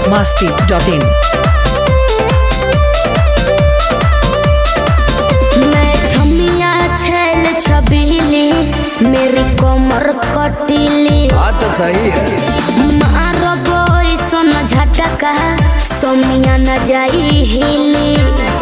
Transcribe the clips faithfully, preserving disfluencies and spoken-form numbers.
मस्ती dot इन। मैं छमिया छैल छबीली, मेरी कमर कटीली। बात तो सही है। मारो बोई सोन झटका, सोमिया न जाई हिली।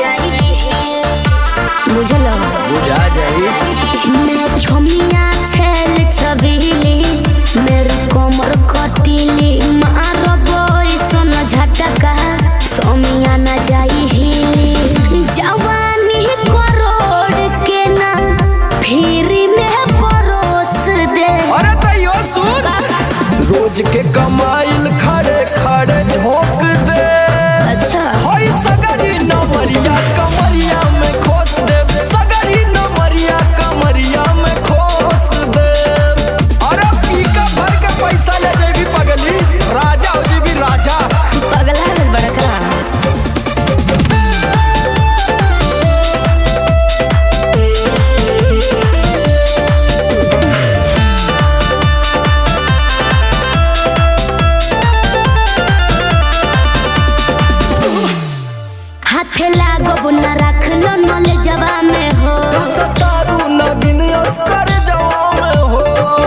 बुझलो बुझा जाई। मैं छमिया छैल छबीली, मेरी कमर कटीली। मारो बोई सोन झटका, सोमिया न जाई हिली। जवानी करोड़ के ना फिरी में परोस दे। अरे तैयो सुन, रोज के कमाइल खड़े खड़े झोंक दे। अच्छा होई सगरी नमरिया कमरिया में खोस दे। सगरी नमरिया कमरिया में खोस दे। अरे पीका भर के पैसा ले जेबी पगली, राजा हो जेबी राजा। पगला है बड़का। हाथे लागो बुना रख लो नले जवा में हो। सतारू नगिन अस्कर जवा में हो।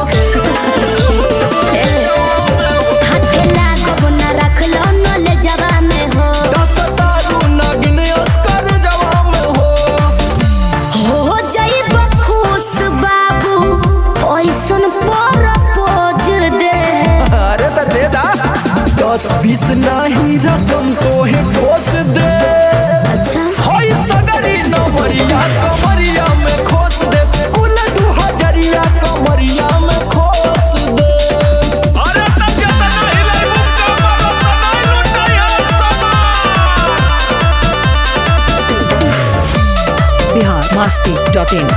हाथे लागो बुना रख लो नले जवा में हो। सतारू नगिन अस्कर जवा में हो। हो जाइब खुश बाबू, ओइसन प्रपोज दे। अरे तो दे दा, दस बीस नहीं रकम तो ही ठोस दे। अच्छा होई सगरी नमरिया कमरिया में खोस दे। उलटू हजरिया कमरिया में खोस दे। अरे तब जतना हिलाई मुक्का मारो तनाई लुटाई हर समान। Bihar Masti dot in.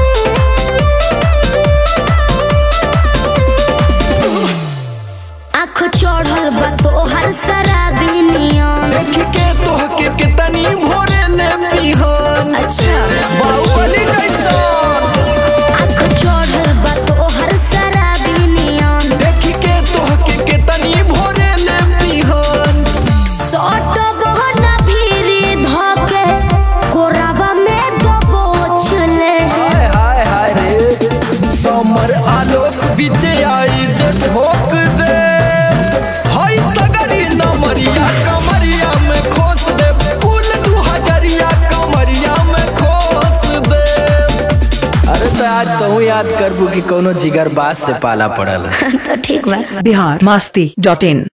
आँख चढ़ल बा तोहर शराबी नियम। देख के तोह के कितनी भोरे ने पिहन। अच्छा बाहुबली जैसा। आँख चढ़ल बा तोहर शराबी नियम। देख के तोह के कितनी भोरे ने पिहन। सट बहना भीरी धोके, कोरावा में दबोच ले। हाय हाय हाय रे, समर आलोक बीच आई जे ठोक दे। हाय सगरी नमरिया कमरिया में खोस दे। फूल दू हजरिया कमरिया में खोस दे। अरे तो आज तो याद करबू कि कोनो जिगर बास से पाला पड़ल। तो ठीक बा। बिहार मस्ती डॉट इन।